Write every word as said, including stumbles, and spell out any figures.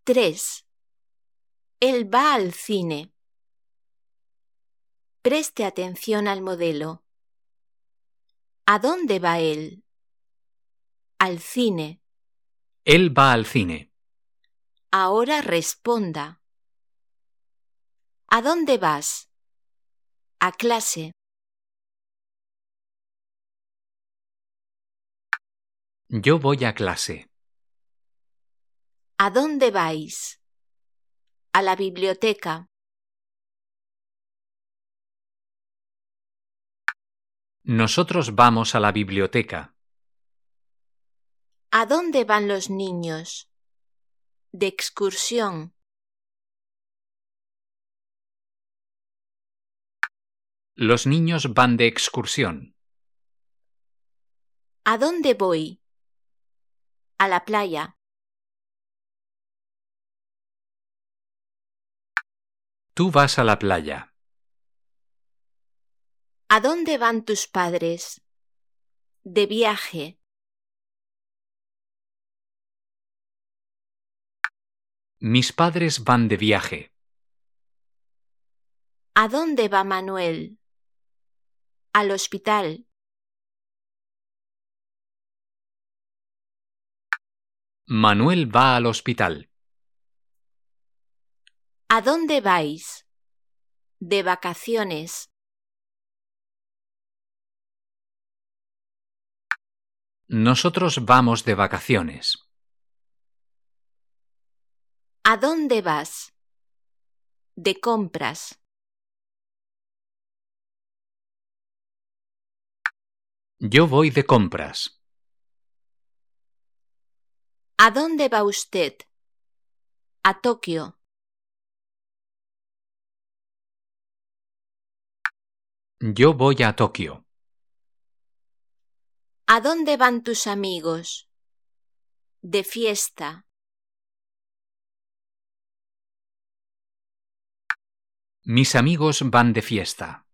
tres. Él va al cine. Preste atención al modelo. ¿A dónde va él? Al cine. Él va al cine. Ahora responda. ¿A dónde vas? A clase. Yo voy a clase. ¿A dónde vais? A la biblioteca. Nosotros vamos a la biblioteca. ¿A dónde van los niños? De excursión. Los niños van de excursión. ¿A dónde voy? A la playa. Tú vas a la playa. ¿A dónde van tus padres? De viaje. Mis padres van de viaje. ¿A dónde va Manuel? Al hospital. Manuel va al hospital. ¿A dónde vais? De vacaciones. Nosotros vamos de vacaciones. ¿A dónde vas? De compras. Yo voy de compras. ¿A dónde va usted? A Tokio. Yo voy a Tokio. ¿A dónde van tus amigos? De fiesta. Mis amigos van de fiesta.